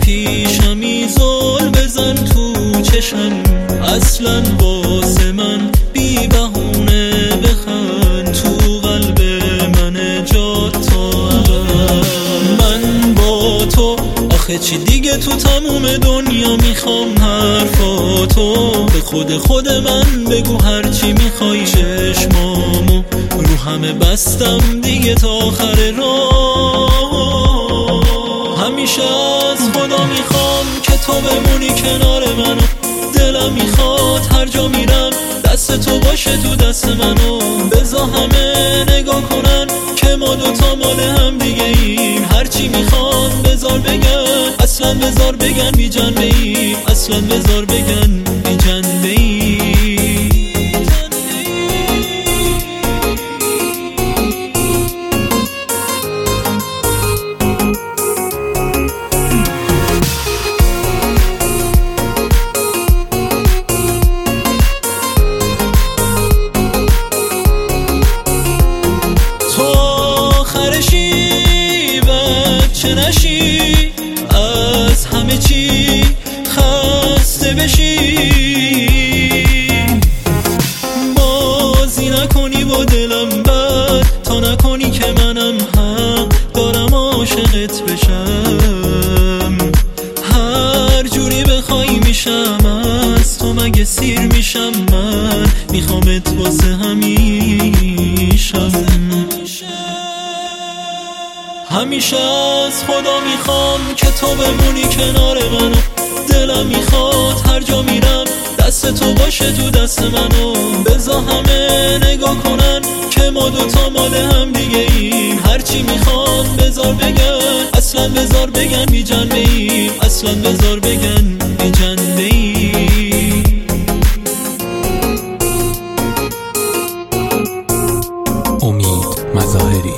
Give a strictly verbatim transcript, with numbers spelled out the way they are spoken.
آتیشمی زل بزن تو چشم، اصلا واسه من بی بهونه بخند، تو قلب من جات تا من با تو. آخه چی دیگه تو تموم دنیا میخوام حرفاتو، به خود خود من بگو هرچی میخوای. چشمامو رو همه بستم دیگه تا آخر راه. همیشه از خدا میخوام که تو بمونی کنار منو، دلم میخواد هر جا میرم دست تو باشه تو دست منو. بذار همه نگاه کنن که ما دوتا مال هم دیگه ایم، هرچی میخوان بذار بگن، اصلا بذار بگن بی جنبه ایم، اصلا بذار بگن بی جنبه ایم. چه نشی از همه چی خسته بشی، بازی نکنی با دلم بد، تا نکنی که منم هم دارم عاشقت بشم. هر جوری بخوای میشم از تو، مگه سیر میشم من میخوامت واسه همیشم. همیشه از خدا میخوام که تو بمونی کنار منو، دلم میخواد هر جا میرم دست تو باشه تو دست منو. بذار همه نگاه کنن که ما دوتا مال هم دیگه ایم، هرچی میخوان بذار بگن، اصلا بذار بگن بی جنبه ایم، اصلا بذار بگن بی جنبه ایم. امید مظاهری.